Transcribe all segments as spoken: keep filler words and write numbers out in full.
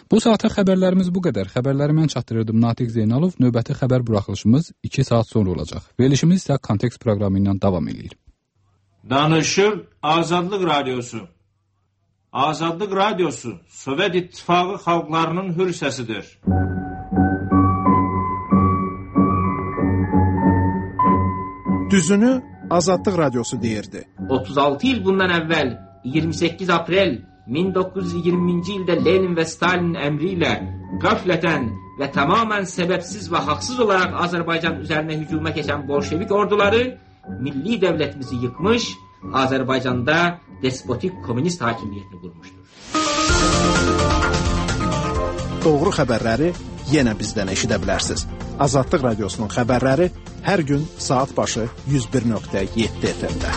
Bu saata xəbərlərimiz bu qədər. Xəbərləri mən çatdırırdım Natiq Zeynalov. Növbəti xəbər buraxılışımız iki saat sonra olacaq. Verilişimiz isə Kontekst proqramı ilə davam edir. Danışır Azadlıq Radiosu. Azadlıq Radiosu Sovet İttifaqı xalqlarının hür səsidir. Düzünü Azadlıq Radiosu deyirdi. otuz altı il bundan əvvəl iyirmi səkkiz aprel min doqquz yüz iyirminci ildə Lenin və Stalin əmri ilə qəflətən və tamamən səbəbsiz və haqsız olaraq Azərbaycan üzərinə hücuma keçən bolşevik orduları milli dövlətimizi yıkmış, Azərbaycanda despotik komünist hakimiyyətini qurmuşdur. Doğru xəbərləri yenə bizdən eşidə bilərsiniz. Azadlıq Radiosunun xəbərləri hər gün saat başı yüz bir nöqtə yeddi F M-də.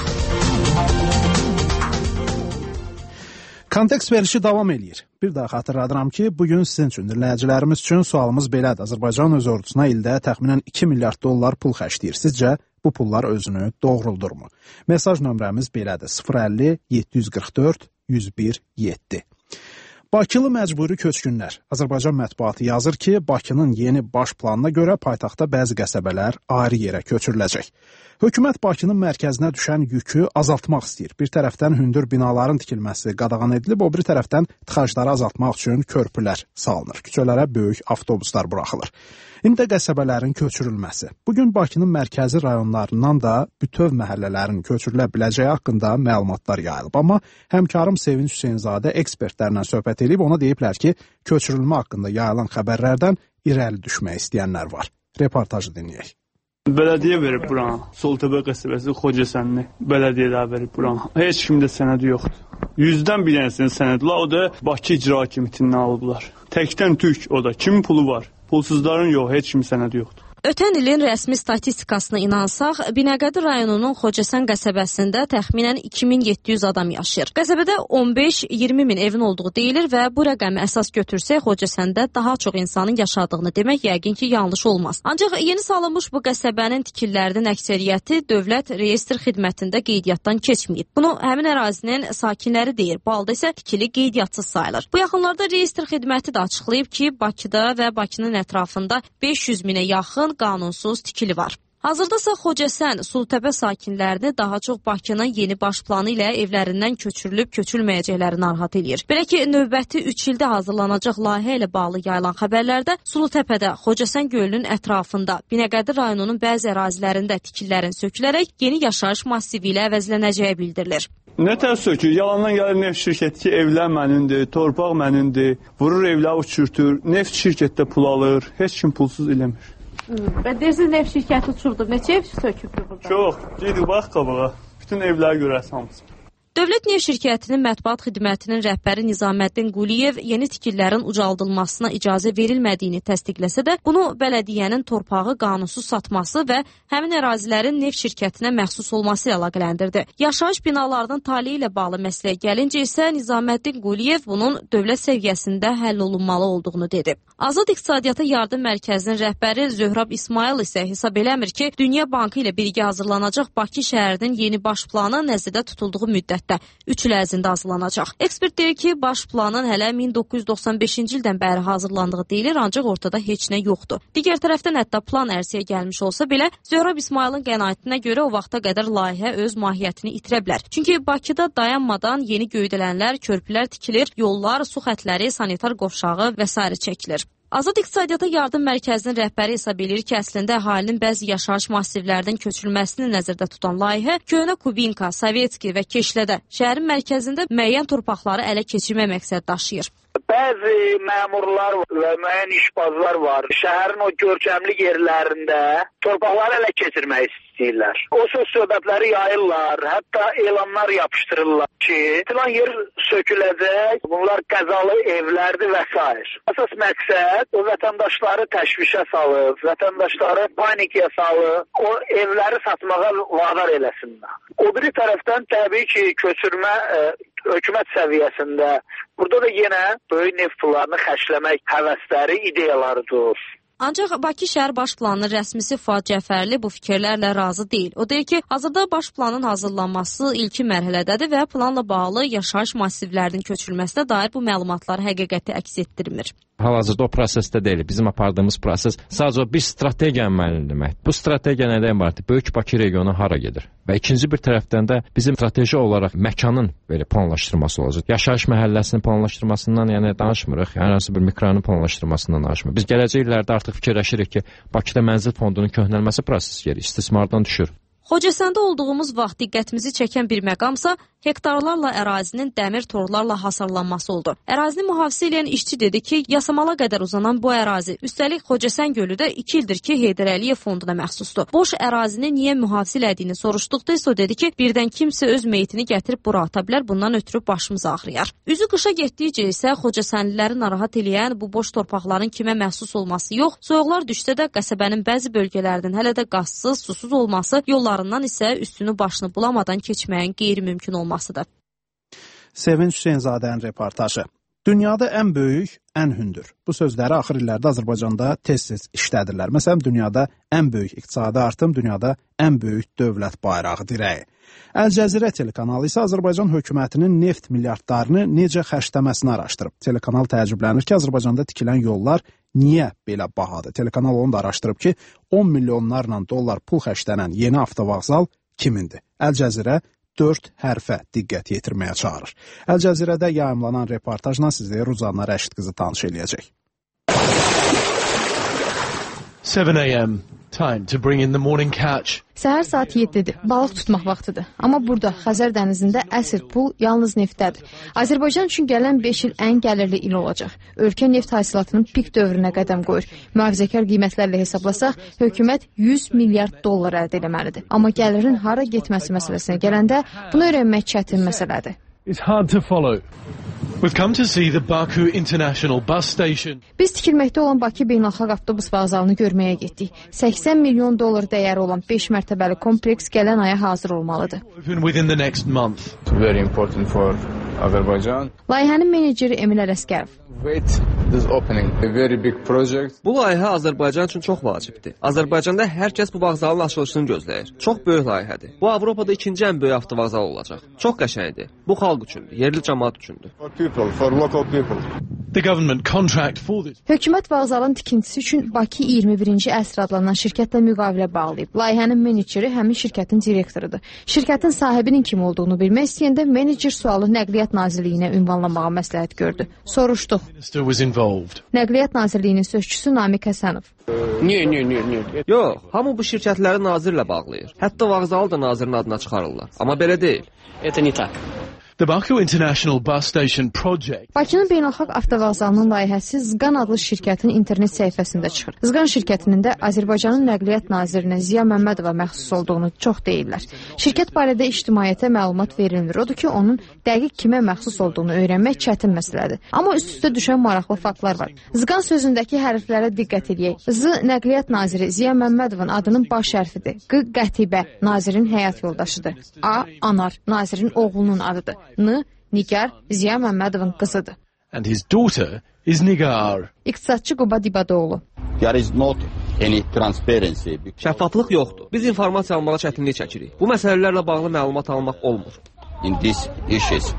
Kontekst verilişi davam edir. Bir daha xatırladıram ki, bugün sizin üçün, dinləyicilərimiz üçün sualımız belədir. Azərbaycan öz ordusuna ildə təxminən iki milyard dollar pul xərcləyir. Sizcə bu pullar özünü doğruldurmu? Mesaj nömrəmiz belədir. sıfır əlli yeddi yüz qırx dörd yüz bir yeddi. Bakılı məcburi köçkünlər. Azərbaycan mətbuatı yazır ki, Bakının yeni baş planına görə paytaxtda bəzi qəsəbələr ayrı yerə köçürüləcək. Hökumət Bakının mərkəzinə düşən yükü azaltmaq istəyir. Bir tərəfdən hündür binaların tikilməsi qadağan edilib, o bir tərəfdən tıxacları azaltmaq üçün körpülər salınır. Küçələrə böyük avtobuslar buraxılır. İndi qəsəbələrin köçürülməsi. Bugün Bakının mərkəzi rayonlarından da bütöv məhəllələrin köçürülə biləcəyi haqqında məlumatlar yayılıb. Amma həmkarım Sevinç Hüseynzadə ekspertlərlə söhbət edib, ona deyiblər ki, köçürülmə haqqında yayılan xəbərlərdən irəli düşmək istəyənlər var. Reportajı dinləyək. Bələdiyyə verib buranı. Soltəbə qəsəbəsi Xocəsənli bələdiyyə verib buranı. Heç kimdə sənədi yoxdur. Yüzdən bir dənəsinin sənədi var, o da Bakı İcra Hakimiyyətindən alıblar. Təkdən tük o da. Kimin pulu var? Pulsuzların yox, heç kimin sənədi yoxdur. Ötən ilin rəsmi statistikasına inansaq, Binəqədi rayonunun Xocəsən qəsəbəsində təxminən iki min yeddi yüz adam yaşayır. Qəsəbədə on beş iyirmi min evin olduğu deyilir və bu rəqəmi əsas götürsək, Xocəsəndə daha çox insanın yaşadığını demək yəqin ki, yanlış olmaz. Ancaq yeni salınmış bu qəsəbənin tikililərinin əksəriyyəti dövlət reyestr xidmətində qeydiyyatdan keçməyib. Bunu həmin ərazinin sakinləri deyir. Bu halda isə tikili qeydiyatsız sayılır. Bu yaxınlarda reyestr xidməti də açıqlayıb ki, Bakıda və Bakının ətrafında beş yüz minə yaxın qanunsuz tikili var. Hazırda isə Xocəsən, Sultəpə sakinlərini daha çox Bakının yeni baş planı ilə evlərindən köçürülüb köçülməyəcəkləri narahat edir. Belə ki, növbəti üç ildə hazırlanacaq layihə ilə bağlı yayılan xəbərlərdə Sultəpədə, Xocəsən gölünün ətrafında, Binəqədi rayonunun bəzi ərazilərində tikililərin sökülərək yeni yaşayış massivi ilə əvəzlənəcəyi bildirilir. Nətər sökür? Yalandan gəlir neft şirkəti ki, evlər mənindir, torpaq mənindir, vurur evlər uçurtur, neft şirkətdə pul alır, heç kim pulsuz eləmir. Və deyirsiniz, neft şirkəti uçurdu. Neçə ev sökübdür burada? Çox. Gedik, bax qabağa. Bütün evləri görəsən hamısı. Dövlət Neft Şirkətinin mətbuat xidmətinin rəhbəri Nizaməddin Quliyev yeni tikililərin ucaldılmasına icazə verilmədiyini təsdiqləsə də, bunu bələdiyyənin torpağı qanunsuz satması və həmin ərazilərin neft şirkətinə məxsus olması ilə əlaqələndirdi. Yaşayış binalarının taleyi ilə bağlı məsələyə gəlincə isə Nizaməddin Quliyev bunun dövlət səviyyəsində həll olunmalı olduğunu dedi. Azad İqtisadiyyata Yardım Mərkəzinin rəhbəri Zöhrab İsmail isə hesab eləmir ki, Dünya Bankı ilə birgə hazırlanacaq Bakı şəhərinin yeni baş planı nəzərdə tutulduğu müddətdə üç il ərzində hazırlanacaq. Ekspert deyir ki, baş planın hələ min doqquz yüz doxsan beşinci ildən bəri hazırlandığı deyilir, ancaq ortada heç nə yoxdur. Digər tərəfdən hətta plan ərsəyə gəlmiş olsa belə, Zöhrab İsmailin qənaətinə görə o vaxta qədər layihə öz mahiyyətini itirə bilər. Çünki Bakıda dayanmadan yeni göydələnlər, körpülər tikilir, yollar, su xətləri, sanitar qovşağı və s. çəkilir. Azad İqtisadiyyata Yardım Mərkəzinin rəhbəri hesab edir ki, əslində əhalinin bəzi yaşayış massivlərdən köçürülməsini nəzərdə tutan layihə Köhnə Kubinka, Sovetski və Keşlədə şəhərin mərkəzində müəyyən torpaqları ələ keçirmək məqsəd daşıyır. Bəzi məmurlar və müəyyən işbazlar var. Şəhərin o görkəmli yerlərində torpaqları ələ keçirmək istəyirlər. O söz söhbətləri yayırlar, hətta elanlar yapışdırırlar ki, filan yer söküləcək, bunlar qəzalı evlərdir və s. Əsas məqsəd o vətəndaşları təşvişə salıb, vətəndaşları panikaya salıb, o evləri satmağa vadar eləsinlər. O biri tərəfdən təbii ki, köçürmə e, hökumət səviyyəsində burada da yenə böyük neft pullarını xərcləmək həvəsləri, ideyalarıdır. Ancaq Bakı şəhər baş planının rəsmisi Fuad Cəfərli bu fikirlərlə razı deyil. O deyir ki, hazırda baş planın hazırlanması ilkin mərhələdədir və planla bağlı yaşayış massivlərinin köçürülməsinə dair bu məlumatlar həqiqəti əks etdirmir. Hal-hazırda o prosesdə deyil. Bizim apardığımız proses sadəcə bir strategiya müəyyən etmək. Bu strategiya nədən ibarətdir? Böyük Bakı regionu hara gedir? Və ikinci bir tərəfdən də bizim strateji olaraq məkanın belə planlaşdırılması olacaq. Yaşayış məhəlləsinin planlaşdırılmasından yəni danışmırıq. Hər hansı bir mikroranın planlaşdırılmasından danışmırıq. Biz gələcək illərdə artıq fikirləşirik ki, Bakıda mənzil fondunun köhnəlməsi prosesi gedir, istismardan düşür. Xocəsəndə olduğumuz vaxt diqqətimizi çəkən bir məqamsa hektarlarla ərazinin dəmir torlarla hasarlanması oldu. Ərazini mühafizə edən işçi dedi ki, Yasamala qədər uzanan bu ərazi, üstəlik Xocəsən gölü də iki ildir ki, Heydər Əliyev fonduna məxsusdur. Boş ərazini niyə mühafizə elədiyini soruşduqda isə o dedi ki, birdən kimsə öz meyitini gətirib bura ata bilər, bundan ötürü başımız ağrıyar. Üzü qışa getdikcə isə Xocəsənliləri narahat eləyən bu boş torpaqların kimə məxsus olması yox, soyuqlar düşsə də qəsəbənin bəzi bölgələrinin hələ də qazsız, susuz olması, yollarından isə üstünü başını bulamadan keçməyin qeyri-mümkün olması. Sevinç Hüseynzadənin reportajı. Dünyada ən böyük, ən hündür. Bu sözləri axır illərdə Azərbaycanda tez-tez işlədirlər. Məsələn, dünyada ən böyük iqtisadi artım, dünyada ən böyük dövlət bayrağı dirəyi. Əl-Cəzirə telekanalı isə Azərbaycan hökumətinin neft milyardlarını necə xərcləməsini araşdırıb. Telekanal təəccüblənir ki, Azərbaycanda tikilən yollar niyə belə bahadır? Telekanal onu da araşdırıb ki, on milyonlarla dollar pul xərclənən yeni avtovağzal kimindir? Əl-Cəzirə dörd hərfə diqqət yetirməyə çağırır. Əl-Cəzirədə yayımlanan reportajla sizi Ruzanna Rəşid qızı tanış eləyəcək. seven a m Time to bring in the morning catch. Səhər saat yeddidir. Balıq tutmaq vaxtıdır. Amma burada Xəzər dənizində əsl pul yalnız neftdədir. Azərbaycan üçün gələn beş il ən gəlirli il olacaq. Ölkə neft hasilatının pik dövrünə qədəm qoyur. Mühafizəkar qiymətlərlə hesablasaq, hökumət yüz milyard dollar əldə etməlidir. Amma gəlirin hara getməsi məsələsinə gələndə bunu öyrənmək çətin məsələdir. It's hard to follow. We've come to see the Baku International Bus Station. Biz tikilməkdə olan Bakı Beynəlxalq Avtobus vağzalını görməyə getdik. səksən milyon dollar dəyəri olan beş mərtəbəli kompleks gələn aya hazır olmalıdır. Open within the next month. Very important for Azərbaycan. Layihənin meneceri Emil Ələsgərov. Wait this opening. A very big project. Bu layihə Azərbaycan üçün çox vacibdir. Azərbaycanda hər kəs bu vağzalın açılışını gözləyir. Çox böyük layihədir. Bu Avropada ikinci ən böyük avtovağzal olacaq. Çox qəşəngdir. Bu xalq üçündür, yerli cəmaət üçündür. For people, for local people. The government contract for this. Hökumət vağzalın tikintisi üçün Bakı iyirmi birinci əsr adlanan şirkətlə müqavilə bağlayıb. Layihənin meneceri həmin şirkətin direktorudur. Şirkətin sahibinin kim olduğunu bilmək istəyəndə menecer sualı Nəqliyyat Nazirliyinə ünvanlamağa məsləhət gördü. Soruşduq. Nəqliyyat Nazirliyinin sözçüsü Namiq Həsənov. Niyə, niyə, niyə, niyə? Yox, hamı bu şirkətləri nazirlə bağlayır. Hətta vağzalı da nazirin adına çıxarırlar. Amma belə deyil. Это не так. The Baku International Bus Station project. Bakının beynəlxalq avtovağzalının layihəsi Zqan adlı şirkətin internet səhifəsində çıxır. Zqan şirkətinin də Azərbaycanın Nəqliyyat Nazirinə Ziya Məmmədova məxsus olduğunu çox deyirlər. Şirkət barədə ictimaiyyətə məlumat verilmir. Odur ki, onun dəqiq kimə məxsus olduğunu öyrənmək çətin məsələdir. Amma üst-üstə düşən maraqlı faktlar var. Zqan sözündəki hərflərə diqqət edək. Z Nəqliyyat Naziri Ziya Məmmədovun adının baş hərfidir. Q Qətibə nazirin həyat yoldaşıdır. A Anar nazirin oğlunun adıdır. N Nigar Ziya Məmmədovun qızıdır. And his daughter is Nigar. İqtisadçı Quba Dibadoğlu. There is not any transparency. Şəffaflıq yoxdur. Biz informasiya almağa çətinlik çəkirik. Bu məsələlərlə bağlı məlumat almaq olmur. In these issues.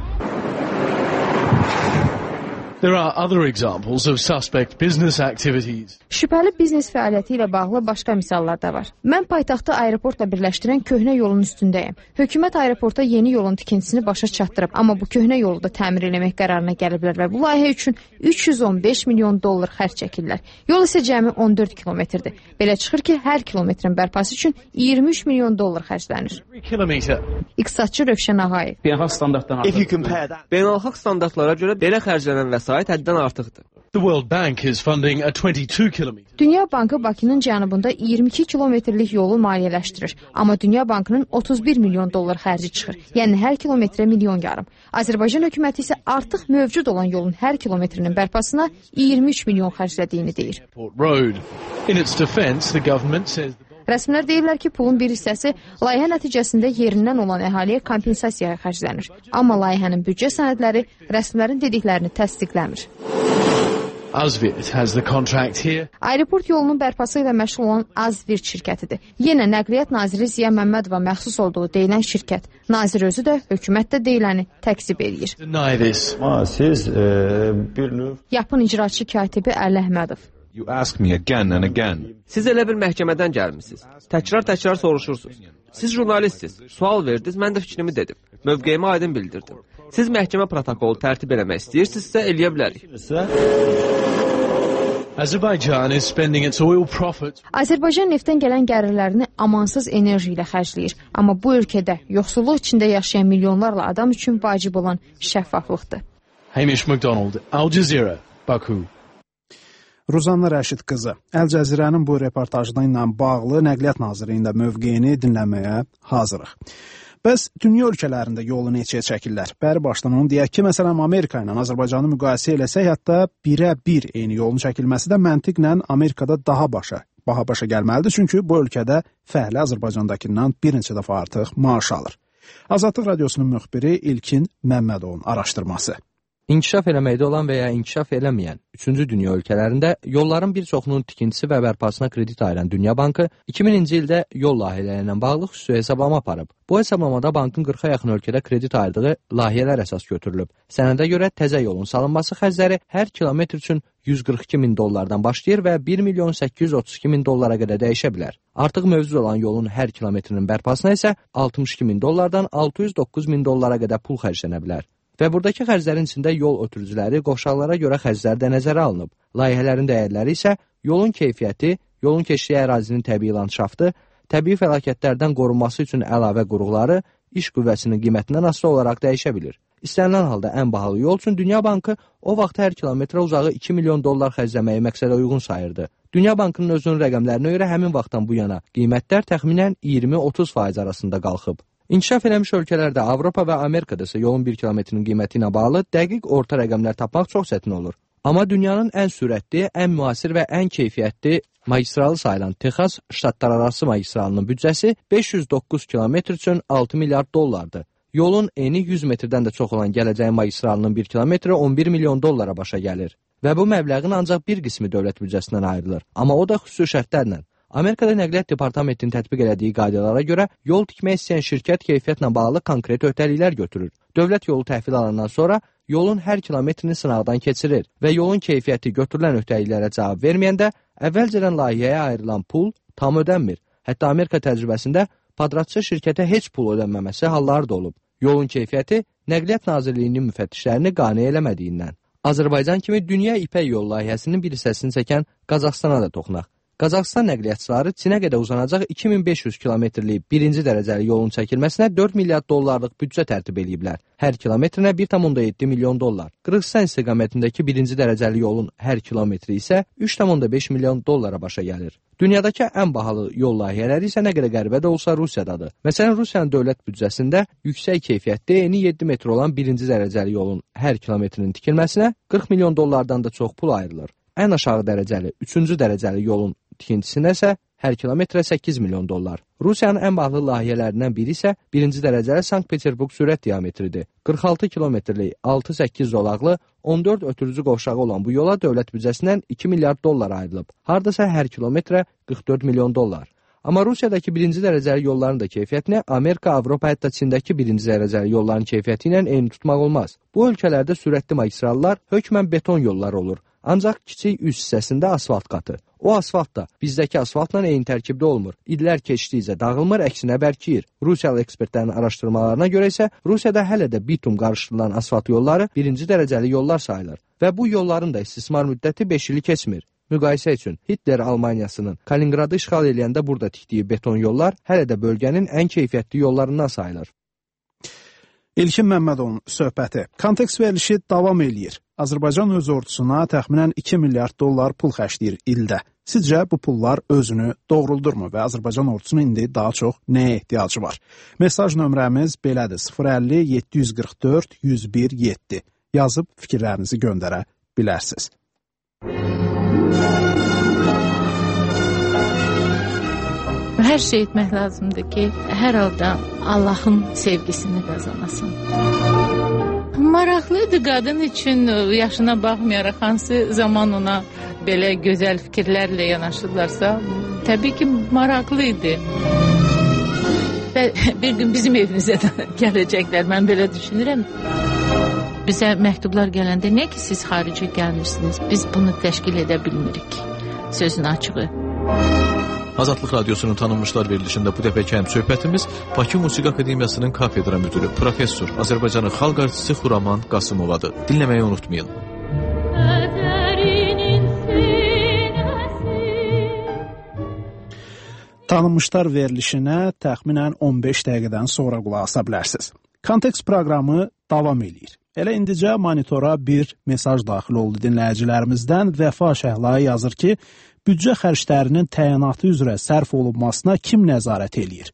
There are other examples of suspect business activities. Şübhəli biznes fəaliyyəti ilə bağlı başqa misallar da var. Mən paytaxtı aeroportla birləşdirən köhnə yolun üstündəyəm. Hökumət aeroporta yeni yolun tikintisini başa çatdırıb, amma bu köhnə yolu da təmir eləmək qərarına gəliblər və bu layihə üçün üç yüz on beş milyon dollar xərc çəkirlər. Yol isə cəmi on dörd kilometrdir. Belə çıxır ki, hər kilometrin bərpası üçün iyirmi üç milyon dollar xərclənir. İqtisadçı Rövşən Ağayev. Beynəlxalq standartlara görə belə xərclənən vəsait həddən artıqdır. The World Bank is funding a twenty-two kilometer. Dünya Bankı Bakının cənubunda iyirmi iki kilometrlik yolu maliyyələşdirir. Amma Dünya Bankının otuz bir milyon dollar xərci çıxır. Yəni hər kilometrə milyon yarım. Azərbaycan hökuməti isə artıq mövcud olan yolun hər kilometrinin bərpasına iyirmi üç milyon xərclədiyini deyir. In its defense, the government says Rəsmilər deyirlər ki, pulun bir hissəsi layihə nəticəsində yerindən olan əhaliyə kompensasiyaya xərclənir. Amma layihənin büdcə sənədləri rəsmilərin dediklərini təsdiqləmir. Azvirt has the contract here. Aeroport yolunun bərpası ilə məşğul olan Azvirt şirkətidir. Yenə Nəqliyyat naziri Ziya Məmmədova məxsus olduğu deyilən şirkət. Nazir özü də, hökumət də deyiləni təkzib eləyir. Deny this. Siz e, bir növ Yapın icraçı katibi Əli Əhmədov. You ask me again and again. Siz elə bir məhkəmədən gəlmisiniz. Təkrar-təkrar soruşursunuz. Siz jurnalistsiniz. Sual verdiniz, mən də fikrimi dedim. Mövqeyimi aydın bildirdim. Siz məhkəmə protokolu tərtib eləmək istəyirsinizsə, eləyə bilərik. Azerbaijan is spending its oil profits. Azərbaycan neftdən gələn gəlirlərini amansız enerji ilə xərcləyir. Amma bu ölkədə yoxsulluq içində yaşayan milyonlarla adam üçün vacib olan şəffaflıqdır. Hamish MacDonald, Al Jazeera, Baku. Ruzanna Rəşid qızı, Əl Cəzirənin bu reportajına ilə bağlı Nəqliyyat Nazirliyində mövqeyini dinləməyə hazırıq. Bəs dünya ölkələrində yolu neçəyə çəkirlər? Bəri başdan onu deyək ki, məsələn, Amerika ilə Azərbaycanı müqayisə eləsək, hətta birə bir eyni yolun çəkilməsi də məntiqlə Amerikada daha başa, baha başa gəlməlidir, çünki bu ölkədə fəhlə Azərbaycandakından bir neçə dəfə artıq maaş alır. Azadlıq Radiosunun müxbiri İlkin Məmmədovun araşdırması. İnkişaf eləməkdə olan və ya inkişaf eləməyən üçüncü dünya ölkələrində yolların bir çoxunun tikintisi və bərpasına kredit ayıran Dünya Bankı iki mininci ildə yol layihələri ilə bağlı xüsusi hesablama aparıb. Bu hesablamada bankın qırxa yaxın ölkədə kredit ayırdığı layihələr əsas götürülüb. Sənədə görə təzə yolun salınması xərcləri hər kilometr üçün yüz qırx iki min dollardan başlayır və bir milyon səkkiz yüz otuz iki min dollara qədər dəyişə bilər. Artıq mövcud olan yolun hər kilometrinin bərpasına isə altmış iki min dollardan altı yüz doqquz min dollara qədər pul xərclənə bilər. Və buradakı xərclərin içində yol ötürücüləri, qovşaqlara görə xərclər də nəzərə alınıb. Layihələrin dəyərləri isə yolun keyfiyyəti, yolun keçdiyi ərazinin təbii landşaftı, təbii fəlakətlərdən qorunması üçün əlavə qurğuları, iş qüvvəsinin qiymətindən asılı olaraq dəyişə bilir. İstənilən halda ən bahalı yol üçün Dünya Bankı o vaxt hər kilometrə uzağı iki milyon dollar xərcləməyi məqsədə uyğun sayırdı. Dünya Bankının özünün rəqəmlərinə görə həmin vaxtdan bu yana qiymətlər təxminən iyirmi otuz faiz arasında qalxıb. İnkişaf eləmiş ölkələrdə, Avropa və Amerikada isə yolun bir kilometrinin qiyməti ilə bağlı dəqiq orta rəqəmlər tapmaq çox çətin olur. Amma dünyanın ən sürətli, ən müasir və ən keyfiyyətli magistralı sayılan Texas ştatlararası magistralının büdcəsi beş yüz doqquz kilometr üçün altı milyard dollardır. Yolun eni yüz metrdən də çox olan gələcəyin magistralının bir kilometri on bir milyon dollara başa gəlir. Və bu məbləğin ancaq bir qismi dövlət büdcəsindən ayrılır. Amma o da xüsusi şərtlərlə. Amerikada Nəqliyyat Departamentinin tətbiq elədiyi qaydalara görə yol tikmək istəyən şirkət keyfiyyətlə bağlı konkret öhdəliklər götürür. Dövlət yolu təhvil alandan sonra yolun hər kilometrini sınaqdan keçirir və yolun keyfiyyəti götürülən öhdəliklərə cavab verməyəndə əvvəlcədən layihəyə ayrılan pul tam ödənmir. Hətta Amerika təcrübəsində padratçı şirkətə heç pul ödənməməsi halları da olub. Yolun keyfiyyəti Nəqliyyat Nazirliyinin müfəttişlərini qane eləmədiyindən. Azərbaycan kimi Dünya İpək Yol layihəsinin bir hissəsini çəkən Qazaxstana da toxunaq. Qazaxstan nəqliyyatçıları Çinə qədər uzanacaq iki min beş yüz kilometrlik birinci dərəcəli yolun çəkilməsinə dörd milyard dollarlıq büdcə tərtib eləyiblər. Hər kilometrinə bir tam yeddi milyon dollar. Qırğızstan istiqamətindəki birinci dərəcəli yolun hər kilometri isə üç tam beş milyon dollara başa gəlir. Dünyadakı ən bahalı yol layihələri isə nə qədər qəribə də olsa Rusiyadadır. Məsələn, Rusiyanın dövlət büdcəsində yüksək keyfiyyətli, eni yeddi metr olan birinci dərəcəli yolun hər kilometrinin tikilməsinə qırx milyon dollardan da çox pul ayrılır. Ən aşağı dərəcəli, üçüncü dərəcəli yolun tikintisinə isə hər kilometrə səkkiz milyon dollar. Rusiyanın ən bahalı layihələrindən biri isə birinci dərəcəli Sankt-Peterburq sürət diametridir. qırx altı kilometrlik, altı səkkiz zolaqlı, on dörd ötürücü qovşağı olan bu yola dövlət büdcəsindən iki milyard dollar ayrılıb. Hardasa hər kilometrə qırx dörd milyon dollar. Amma Rusiyadakı birinci dərəcəli yolların da keyfiyyətini Amerika, Avropa, hətta Çindəki birinci dərəcəli yolların keyfiyyəti ilə eyni tutmaq olmaz. Bu ölkələrdə sürətli magistrallar hökmən beton yollar olur. Ancaq kiçik üst hissəsində asfalt qatı. O asfalt da bizdəki asfaltla eyni tərkibdə olmur. İllər keçdikcə dağılmır, əksinə bərkiyir. Rusiyalı ekspertlərin araşdırmalarına görə isə Rusiyada hələ də bitum qarışdırılan asfalt yolları birinci dərəcəli yollar sayılır. Və bu yolların da istismar müddəti beş ili keçmir. Müqayisə üçün Hitler Almaniyasının Kaliningradı işğal eləyəndə burada tikdiyi beton yollar hələ də bölgənin ən keyfiyyətli yollarından sayılır. İlkin Məmmədovun söhbəti. Kontekst verilişi davam eləyir. Azərbaycan öz ordusuna təxminən iki milyard dollar pul xərcləyir ildə. Sizcə bu pullar özünü doğruldurmu və Azərbaycan ordusunun indi daha çox nəyə ehtiyacı var? Mesaj nömrəmiz belədir: sıfır əlli yeddi yüz qırx dörd yüz bir yeddi. Yazıb fikirlərinizi göndərə bilərsiniz. Hər şey etmək lazımdır ki, hər halda Allahın sevgisini qazanasın. Maraqlıdır qadın üçün, yaşına baxmayaraq hansı zaman ona belə gözəl fikirlərlə yanaşırlarsa, təbii ki, maraqlı idi. Və bir gün bizim evimizə də gələcəklər, mən belə düşünürəm. Bizə məktublar gələndə, nə ki siz xaricə gəlmirsiniz, biz bunu təşkil edə bilmirik, sözün açığı. Azadlıq Radiosunun tanınmışlar verilişində bu dəfəki həmsöhbətimiz Bakı Musiqi Akademiyasının kafedra müdürü, professor, Azərbaycanın xalq artisti Xuraman Qasımovadır. Dinləməyi unutmayın. Tanınmışlar verilişinə təxminən on beş dəqiqədən sonra qulaq asa bilərsiniz. Kontekst proqramı davam edir. Elə indicə monitora bir mesaj daxil oldu dinləyicilərimizdən. Vəfa Şəhlai yazır ki, büdcə xərclərinin təyinatı üzrə sərf olunmasına kim nəzarət eləyir?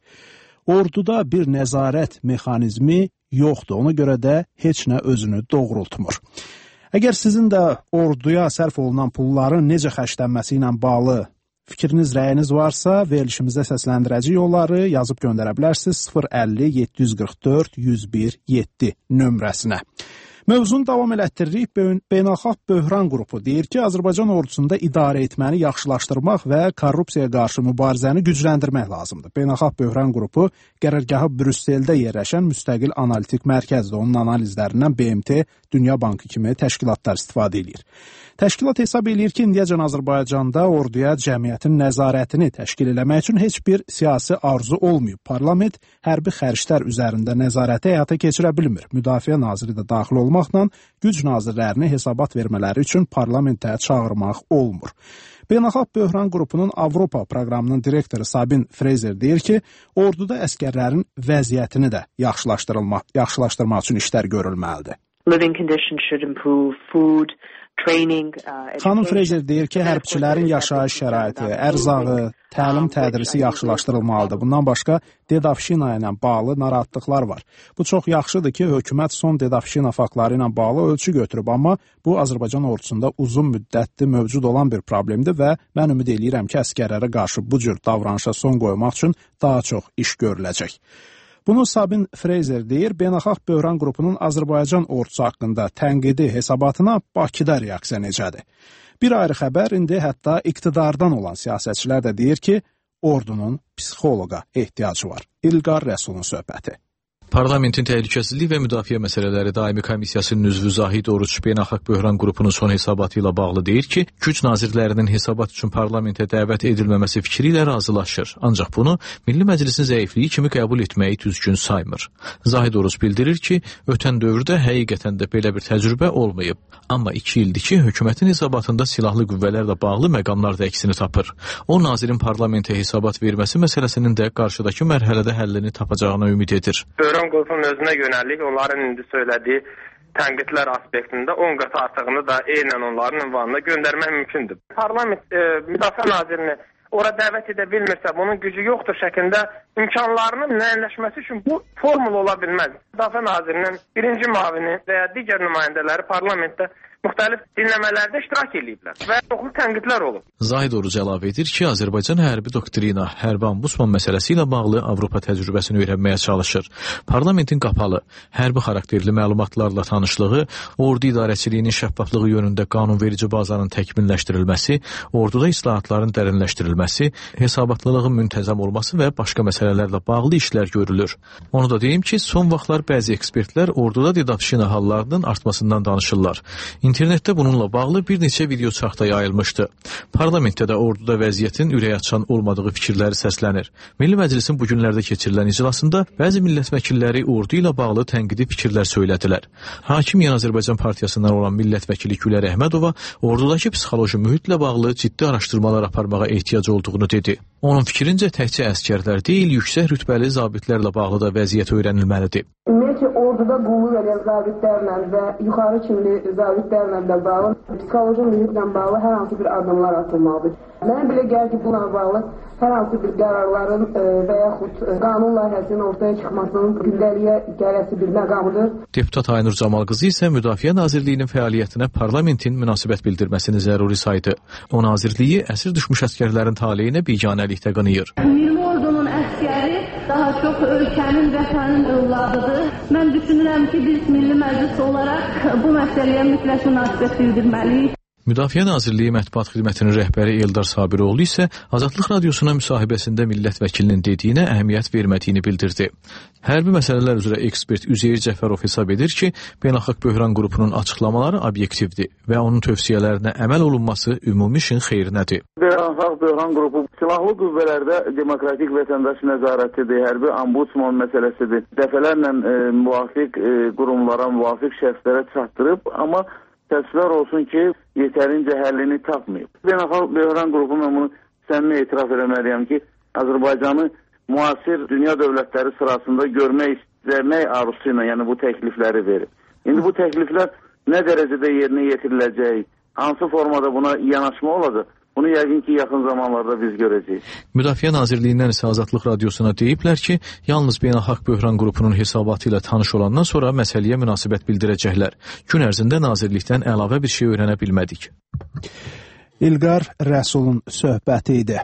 Orduda bir nəzarət mexanizmi yoxdur, ona görə də heç nə özünü doğrultmur. Əgər sizin də orduya sərf olunan pulların necə xərclənməsi ilə bağlı fikriniz, rəyiniz varsa, verilişimizə səsləndirəcək yolları yazıb göndərə bilərsiniz sıfır əlli yeddi yüz qırx dörd yüz bir yeddi nömrəsinə. Mövzunu davam elətdiririk. Beynəlxalq Böhran qrupu deyir ki, Azərbaycan ordusunda idarə etməni yaxşılaşdırmaq və korrupsiyaya qarşı mübarizəni gücləndirmək lazımdır. Beynəlxalq Böhran qrupu qərargahı Brüsseldə yerləşən müstəqil analitik mərkəzdir. Onun analizlərindən B M T, Dünya Bankı kimi təşkilatlar istifadə edir. Təşkilat hesab eləyir ki, indiyəcən Azərbaycanda orduya cəmiyyətin nəzarətini təşkil eləmək üçün heç bir siyasi arzu olmayıb. Parlament hərbi xərclər üzərində nəzarəti həyata keçirə bilmir. Müdafiə naziri də daxil olmaqla güc nazirlərini hesabat vermələri üçün parlamentə çağırmaq olmur. Beynəlxalq Böhran qrupunun Avropa proqramının direktoru Sabin Fraser deyir ki, orduda əskərlərin vəziyyətini də yaxşılaşdırılmaq, yaxşılaşdırmaq üçün işlər görülməlidir. Living conditions should improve, food, training, uh, Xanım Fraser deyir ki, hərbçilərin yaşayış şəraiti, ərzağı, təlim tədrisi yaxşılaşdırılmalıdır. Bundan başqa dedafşina ilə bağlı narahatlıqlar var. Bu çox yaxşıdır ki, hökumət son dedafşina faktları ilə bağlı ölçü götürüb, amma bu Azərbaycan ordusunda uzun müddətli mövcud olan bir problemdir və mən ümid eləyirəm ki, əskərlərə qarşı bu cür davranışa son qoymaq üçün daha çox iş görüləcək. Bunu Sabin Fraser deyir, Beynəlxalq Böhran qrupunun Azərbaycan ordusu haqqında tənqidi hesabatına Bakıda reaksiya necədir? Bir ayrı xəbər indi hətta iqtidardan olan siyasətçilər də deyir ki, ordunun psixoloqa ehtiyacı var. İlqar Rəsulun söhbəti. Parlamentin Təhlükəsizlik və Müdafiə Məsələləri Daimi Komissiyasının üzvü Zahid Oruç Beynəlxalq Böhran qrupunun son hesabatı ilə bağlı deyir ki, güc nazirlərinin hesabat üçün parlamentə dəvət edilməməsi fikri ilə razılaşır. Ancaq bunu Milli Məclisin zəifliyi kimi qəbul etməyi düzgün saymır. Zahid Oruç bildirir ki, ötən dövrdə həqiqətən də belə bir təcrübə olmayıb. Amma iki ildir ki, hökumətin hesabatında silahlı qüvvələrlə bağlı məqamlar da əksini tapır. O, nazirin parlamentə hesabat verməsi məsələsinin də qarşıdakı mərhələdə həllini tapacağına ümid edir. Böhran qrupunun özünə yönəlik, onların indi söylədiyi tənqidlər aspektində on qat artığını da eynən onların ünvanına göndərmək mümkündür. Parlament e, müdafiə nazirini ora dəvət edə bilmirsə, bunun gücü yoxdur şəklində imkanlarının müəyyənləşməsi üçün bu formul ola bilməz. Müdafiə nazirinin birinci müavini və ya digər nümayəndələri parlamentdə müxtəlif dinləmələrdə iştirak ediblər və çoxlu tənqidlər olub. Zahid Oruc əlavə edir ki, Azərbaycan hərbi doktrina, hərbi ambusman məsələsi ilə bağlı Avropa təcrübəsini öyrənməyə çalışır. Parlamentin qapalı, hərbi xarakterli məlumatlarla tanışlığı, ordu idarəçiliyinin şəffaflığı yönündə qanunverici bazanın təkmilləşdirilməsi, orduda islahatların dərinləşdirilməsi, hesabatlılığın müntəzəm olması və başqa məsələlərlə bağlı işlər görülür. Onu da deyim ki, son vaxtlar bəzi ekspertlər orduda dedafşina hallarının artmasından danışırlar. İnternetdə bununla bağlı bir neçə video çaxta yayılmışdı. Parlamentdə də orduda vəziyyətin ürək açan olmadığı fikirləri səslənir. Milli Məclisin bu günlərdə keçirilən iclasında bəzi millət vəkilləri ordu ilə bağlı tənqidi fikirlər söylədilər. Hakim Yeni Azərbaycan Partiyasından olan millət vəkili Gülər Əhmədova ordudakı psixoloji mühitlə bağlı ciddi araşdırmalar aparmağa ehtiyac olduğunu dedi. Onun fikrincə təkcə əskərlər deyil, yüksək rütbəli zabitlərlə bağlı da vəziyyət öyrənilməlidir. Ümumiyyətlə orduda qulluq edən zabitlərlə və yuxarı kimli zabitlərlə də bağlı, psixoloji mühitlə bağlı hər hansı bir addımlar atılmalıdır. Mənə belə gəlir ki, buna bağlı hər hansı bir qərarların və yaxud qanun layihəsinin ortaya çıxmasının gündəliyə gələsi bir məqamıdır. Deputat Aynur Camal qızı isə Müdafiə Nazirliyinin fəaliyyətinə parlamentin münasibət bildirməsini zəruri saydı. O nazirliyi əsir düşmüş əskərlərin taleyinə biganəlikdə qınıyır. Milli ordunun əskəri daha daha çox ölkənin vətənin övladıdır. Mən düşünürəm ki, biz Milli Məclis olaraq bu məsələyə mütləq münasibət bildirməliyik. Müdafiə Nazirliyi Mətbuat Xidmətinin rəhbəri Eldar Sabiroğlu isə Azadlıq Radiosuna müsahibəsində millət vəkilinin dediyinə əhəmiyyət vermədiyini bildirdi. Hərbi məsələlər üzrə ekspert Üzeyir Cəfərov hesab edir ki, Beynəlxalq Böhran qrupunun açıqlamaları obyektivdir və onun tövsiyələrinə əməl olunması ümumi işin xeyrinədir. Beynəlxalq Böhran qrupu silahlı qüvvələrdə demokratik vətəndaş nəzarətidir, hərbi ombudsman məsələsidir. Dəfələrlə e, müvafiq e, qurumlara, müvafiq şəxslərə çatdırıb, amma təəssüflər olsun ki, yetərincə həllini tapmayıb. Beynəlxalq Böhran qrupu mən bunu səmimi etiraf eləməliyəm ki, Azərbaycanı müasir dünya dövlətləri sırasında görmək istəmək arzusu ilə, yəni bu təklifləri verir. İndi bu təkliflər nə dərəcədə yerinə yetiriləcək, hansı formada buna yanaşma olacaq, bunu yəqin ki, yaxın zamanlarda biz görəcəyik. Müdafiə Nazirliyindən isə Azadlıq Radiosuna deyiblər ki, yalnız Beynəlxalq Böhran qrupunun hesabatı ilə tanış olandan sonra məsələyə münasibət bildirəcəklər. Gün ərzində Nazirlikdən əlavə bir şey öyrənə bilmədik. İlqar Rəsulun söhbəti idi.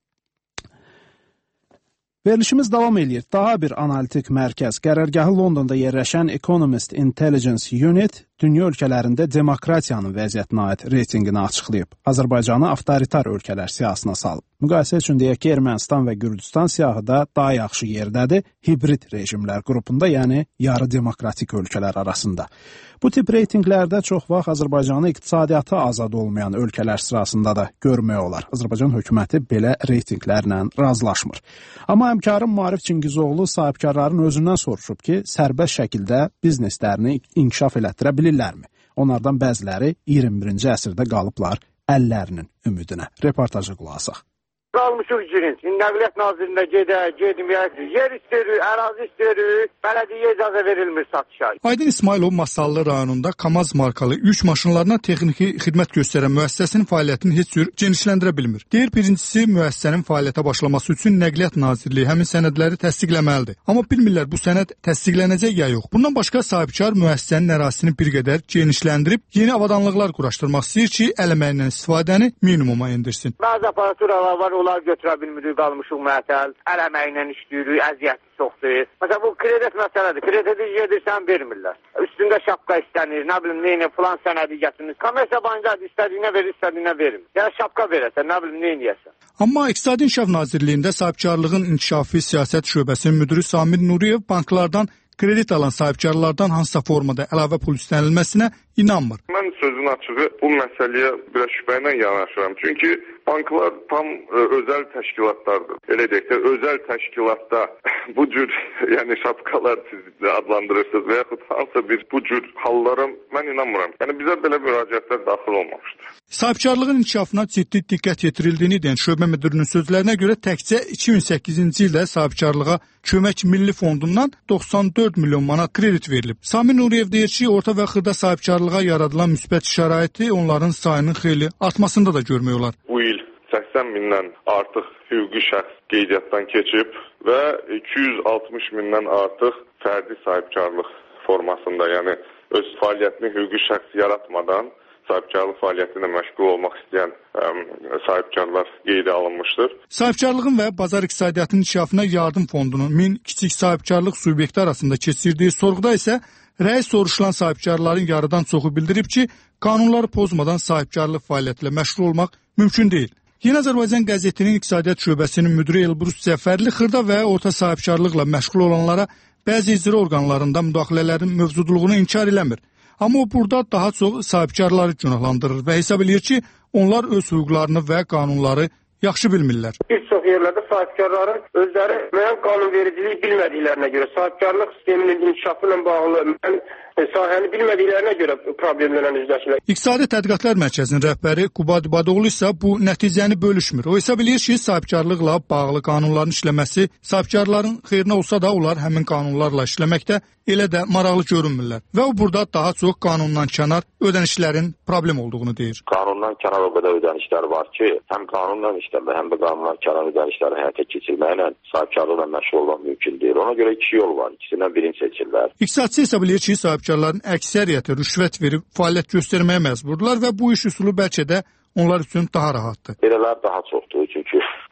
Verilişimiz davam edir. Daha bir analitik mərkəz, qərargahı Londonda yerləşən Economist Intelligence Unit dünya ölkələrində demokratiyanın vəziyyətinə aid reytinqini açıqlayıb. Azərbaycanı avtoritar ölkələr siyahısına salıb. Müqayisə üçün deyək ki, Ermənistan və Gürcüstan siyahıda daha yaxşı yerdədir, hibrid rejimlər qrupunda, yəni yarı demokratik ölkələr arasında. Bu tip reytinqlərdə çox vaxt Azərbaycanı iqtisadiyyatı azad olmayan ölkələr sırasında da görmək olar. Azərbaycan hökuməti belə reytinqlərlə razılaşmır. Amma həmkarım Maarif Çingizoğlu sahibkarların özündən soruşub ki, sərbəst şəkildə bizneslərini inkişaf elətdirə bilirlərmi? Onlardan bəziləri iyirmi birinci əsrdə qalıblar əllərinin ümidinə. Reportajı qulaq asaq. Qalmışıq girin. Nəqliyyat Nazirində gedə, gedməyək, yer istəyirik, ərazi istəyirik, bələdiyyə icazə verilmir satışa. Aydın İsmailov Masallı rayonunda KAMAZ markalı yük maşınlarına texniki xidmət göstərən müəssisəsinin fəaliyyətini heç cür genişləndirə bilmir. Deyir, birincisi müəssisənin fəaliyyətə başlaması üçün Nəqliyyat Nazirliyi həmin sənədləri təsdiqləməlidir. Amma bilmirlər bu sənəd təsdiqlənəcək ya yox. Bundan başqa sahibkar müəssisənin ərazisini bir qədər genişləndirib yeni avadanlıqlar quraşdırmaq istəyir ki, əl əməyindən istifadəni minimuma endirsin. Bəzi aparaturalar var, onlar götürə bilmirik, qalmışıq mətəl, əl əməklə işləyirik, əziyyəti çoxdur. Məsələn, bu kredit məsələdir. Krediti yedirsən, vermirlər. Üstündə şapka istənir, nə bilim, neyini, filan sənədi gətirir. Kommersiya bankası istədiyinə verir, istədiyinə vermir. Yəni, şapka verəsən, nə bilim, neyin yəsən. Amma İqtisadi İnkişaf Nazirliyində sahibkarlığın inkişafı siyasət şöbəsinin müdürü Samir Nuriyev banklardan kredit alan sahibkarlardan hansısa formada əlavə pul istənilməsinə inanmır. Mən sözün açığı bu məsələyə biraz şübhə ilə yanaşıram. Çünki banklar tam ə, özəl təşkilatlardır. Elə deyək də, özəl təşkilatda bu cür yəni şapkalar siz adlandırırsınız və yaxud hansısa bir bu cür hallara mən inanmıram. Yəni bizə belə müraciətlər daxil olmamışdır. Sahibkarlığın inkişafına ciddi diqqət yetirildiğini deyən şöbə müdürünün sözlərinə görə təkcə iki min səkkizinci ildə sahibkarlığa kömək milli fondundan doxsan dörd milyon manat kredit verilib. Samir Nuriyev deyir ki, orta və xırda sahibkarlığa yaradılan müsbət şəraiti onların sayının xeyli artmasında da görmək olar. Bu il səksən mindən artıq hüquqi şəxs qeydiyyatdan keçib və iki yüz altmış mindən artıq fərdi sahibkarlıq formasında, yəni öz fəaliyyətini hüquqi şəxs yaratmadan sahibkarlıq fəaliyyəti ilə məşğul olmaq istəyən ə, sahibkarlar qeydə alınmışdır. Sahibkarlığın və bazar iqtisadiyyatının inkişafına yardım fondunun min kiçik sahibkarlıq subyekti arasında keçirdiyi sorğuda isə rəis soruşulan sahibkarların yarıdan çoxu bildirib ki, qanunları pozmadan sahibkarlıq fəaliyyətilə məşğul olmaq mümkün deyil. Yeni Azərbaycan qəzetinin iqtisadiyyat şöbəsinin müdiri Elbrus Cəfərli xırda və orta sahibkarlıqla məşğul olanlara bəzi icra orqanlarında müdaxilələrin mövcudluğunu inkar eləmir. Amma o burada daha çox sahibkarları günahlandırır və hesab edir ki, onlar öz hüquqlarını və qanunları yaxşı bilmirlər. Bir çox yerlərdə sahibkarların özləri müəyyən qanunvericiliyi bilmədiklərinə görə, sahibkarlıq sisteminin inkişafı ilə bağlı müəyyən sahəni bilmədiklərinə görə problemlərlə üzləşirlər. İqtisadi Tədqiqatlar Mərkəzinin rəhbəri Qubad İbadoğlu isə bu nəticəni bölüşmür. O hesab edir ki, sahibkarlıqla bağlı qanunların işləməsi sahibkarların xeyrinə olsa da onlar həmin qanunlarla işləməkdə elə də maraqlı görünmürlər. Və o burada daha çox qanundan kənar ödənişlərin problem olduğunu deyir. Qanundan kənar o qədər ödənişlər var ki, həm qanunla işləmə, həm də qanundan kənar ödənişləri həyata keçirməklə sahibkarlıqla məşğul olmaq mümkün deyil. Ona görə iki yol var. İkisindən birini seçirlər. İqtisadçı hesab edir ki, sahibkarların əksəriyyəti rüşvət verib fəaliyyət göstərməyə məcburdular və bu iş üsulu bəlkə də onlar üçün daha rahatdır. Belələr daha çoxdur, çünki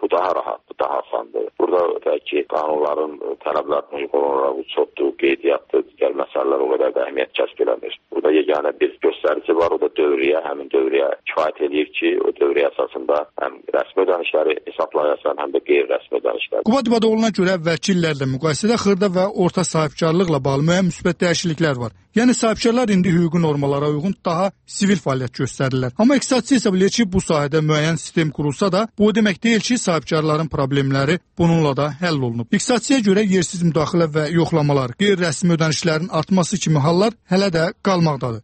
Bu daha rahat, bu daha asandır. Burada belki qanunların tələblərinə uyğun olaraq uçotdur, qeydiyyatdır, digər məsələlər o qədər də əhəmiyyət kəsb eləmir. Burada yeganə bir göstərici var, o da dövriyyə, həmin dövriyyə kifayət edir ki, o dövriyyə əsasında həm rəsmi ödənişləri hesablayasan, həm də qeyri-rəsmi ödənişlər. Qubad İbadoğlu'na görə əvvəlki illərlə müqayisədə xırda və orta sahibkarlıqla bağlı müəyyən müsbət dəyişikliklər var. Yəni sahibkarlar indi hüquqi normalara uyğun daha sivil fəaliyyət göstərirlər. Amma iqtisadçı hesab edir ki, bu sahədə müəyyən sistem qurulsa da, bu o demək deyil ki, sahibkarların problemləri bununla da həll olunub. İqtisadçıya görə yersiz müdaxilə və yoxlamalar, qeyri-rəsmi ödənişlərin artması kimi hallar hələ də qalmaqdadır.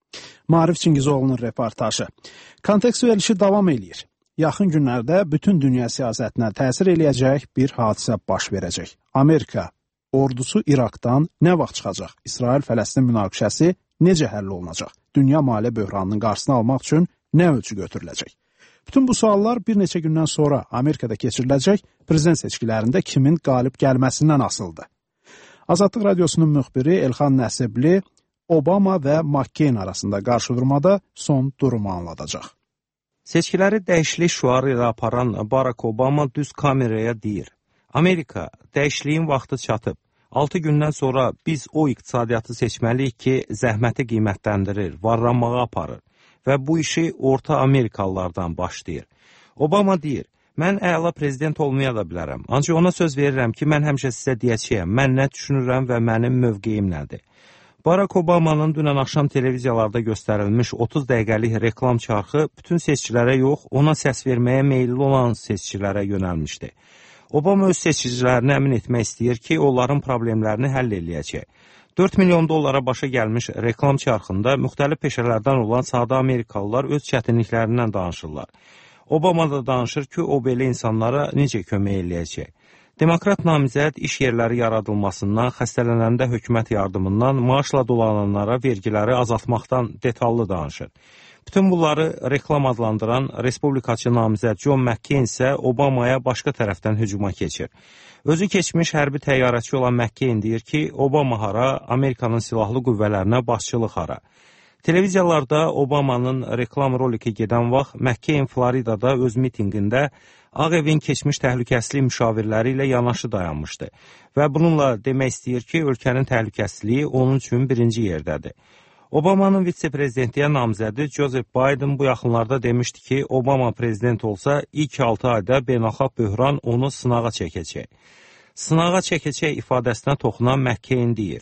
Maarif Çingizoğlu'nun reportajı. Kontekst verilişi davam edir. Yaxın günlərdə bütün dünya siyasətinə təsir eləyəcək bir hadisə baş verəcək. Amerika ordusu İraqdan nə vaxt çıxacaq? İsrail-Fələstin münaqişəsi necə həll olunacaq? Dünya maliyyə böhranının qarşısını almaq üçün nə ölçü götürüləcək? Bütün bu suallar bir neçə gündən sonra Amerikada keçiriləcək prezident seçkilərində kimin qalib gəlməsindən asılıdır. Azadlıq Radiosunun müxbiri Elxan Nəsibli Obama və McCain arasında qarşıdurmada son durumu anladacaq. Seçkiləri dəyişiklik şüarı ilə aparan Barack Obama düz kameraya deyir: Amerika, dəyişikliyin vaxtı çatıb. altı gündən sonra biz o iqtisadiyyatı seçməliyik ki, zəhməti qiymətləndirir, varlanmağa aparır və bu işi orta Amerikalılardan başlayır. Obama deyir: mən əla prezident olmaya da bilərəm, ancaq ona söz verirəm ki, mən həmişə sizə deyəcəyəm, mən nə düşünürəm və mənim mövqeyim nədir. Barack Obama'nın dünən axşam televiziyalarda göstərilmiş otuz dəqiqəlik reklam çarxı bütün seçkilərə yox, ona səs verməyə meyilli olan seçkilərə yönəlmişdi. Obama öz seçicilərini əmin etmək istəyir ki, onların problemlərini həll eləyəcək. dörd milyon dollara başa gəlmiş reklam çarxında müxtəlif peşələrdən olan sadə Amerikalılar öz çətinliklərindən danışırlar. Obama da danışır ki, o belə insanlara necə kömək eləyəcək. Demokrat namizəd iş yerləri yaradılmasından, xəstələnəndə hökumət yardımından, maaşla dolananlara vergiləri azaltmaqdan detallı danışır. Bütün bunları reklam adlandıran respublikaçı namizəd John McCain isə Obamaya başqa tərəfdən hücuma keçir. Özü keçmiş hərbi təyyarəçi olan McCain deyir ki, Obama hara, Amerikanın silahlı qüvvələrinə başçılıq hara. Televiziyalarda Obamanın reklam roliki gedən vaxt McCain Floridada öz mitinqində Ağ Evin keçmiş təhlükəsizlik müşavirləri ilə yanaşı dayanmışdı və bununla demək istəyir ki, ölkənin təhlükəsizliyi onun üçün birinci yerdədir. Obamanın vitse-prezidentliyə namizədi Joseph Biden bu yaxınlarda demişdi ki, Obama prezident olsa ilk altı ayda beynəlxalq böhran onu sınağa çəkəcək. Sınağa çəkəcək ifadəsinə toxunan McCain deyir: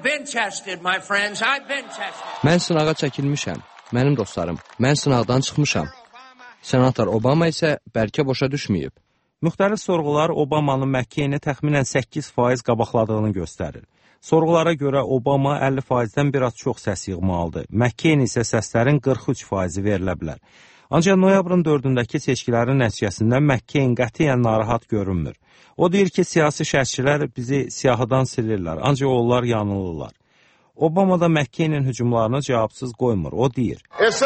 Mən sınağa çəkilmişəm, mənim dostlarım, mən sınaqdan çıxmışam. Senator Obama isə bəlkə boşa düşməyib. Müxtəlif sorğular Obamanın McCaini təxminən səkkiz faiz qabaqladığını göstərir. Sorğulara görə Obama əlli faizdən biraz çox səs yığmalıdır. McCain isə səslərin qırx üç faizi verilə bilər. Ancaq noyabrın dördündəki seçkilərin nəticəsində McCain qətiyyən narahat görünmür. O deyir ki, siyasi şərhçilər bizi siyahıdan silirlər, ancaq onlar yanılırlar. Obama da McCainin hücumlarını cavabsız qoymur. O deyir: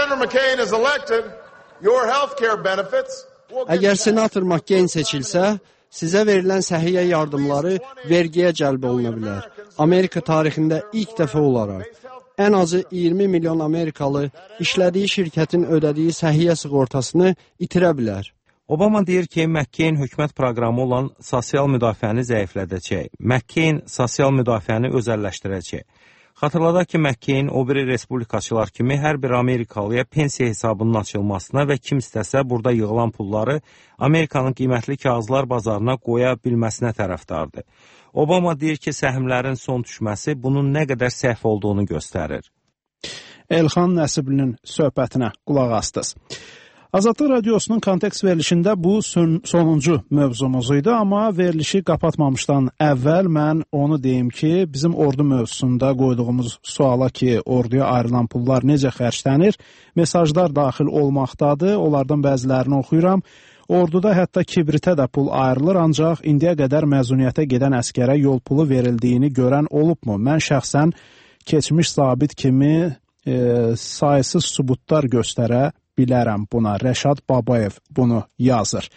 Əgər senator McCain seçilsə, sizə verilən səhiyyə yardımları vergiyə cəlb oluna bilər. Amerika tarixində ilk dəfə olaraq ən azı iyirmi milyon Amerikalı işlədiyi şirkətin ödədiyi səhiyyə sığortasını itirə bilər. Obama deyir ki, McCain hökumət proqramı olan sosial müdafiəni zəiflədəcək. McCain sosial müdafiəni özəlləşdirəcək. Xatırladaq ki, McCain o biri respublikaçılar kimi hər bir Amerikalıya pensiya hesabının açılmasına və kim istəsə burada yığılan pulları Amerikanın qiymətli kağızlar bazarına qoya bilməsinə tərəfdardır. Obama deyir ki, səhmlərin son düşməsi bunun nə qədər səhv olduğunu göstərir. Elxan Nəsiblinin söhbətinə qulaq astınız. Azadlıq Radiosunun kontekst verilişində bu son, sonuncu mövzumuz idi, amma verilişi qapatmamışdan əvvəl mən onu deyim ki, bizim ordu mövzusunda qoyduğumuz suala ki, orduya ayrılan pullar necə xərclənir, mesajlar daxil olmaqdadır, onlardan bəzilərini oxuyuram. Orduda hətta kibritə də pul ayrılır, ancaq indiyə qədər məzuniyyətə gedən əskərə yol pulu verildiyini görən olubmu? Mən şəxsən keçmiş zabit kimi e, sayısız sübutlar göstərə bilərəm buna. Rəşad Babayev bunu yazır.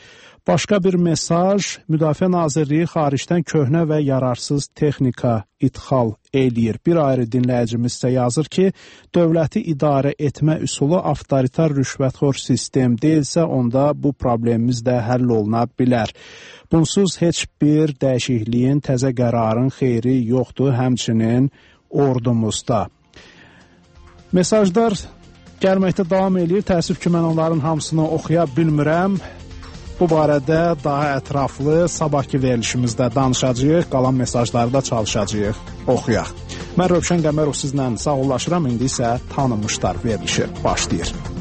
Başqa bir mesaj, Müdafiə Nazirliyi xaricdən köhnə və yararsız texnika ithal eləyir. Bir ayrı dinləyicimiz isə yazır ki, dövləti idarə etmə üsulu avtoritar rüşvətxor sistem deyilsə, onda bu problemimiz də həll oluna bilər. Bunsuz heç bir dəyişikliyin, təzə qərarın xeyri yoxdur, həmçinin ordumuzda. Mesajlar gəlməkdə davam edir. Təəssüf ki, mən onların hamısını oxuya bilmirəm. Bu barədə daha ətraflı sabahki verilişimizdə danışacağıq, qalan mesajları da çalışacağıq, oxuyaq. Mən Rövşən Qəmərov sizlə sağollaşıram, indi isə tanınmışlar verilişi başlayır.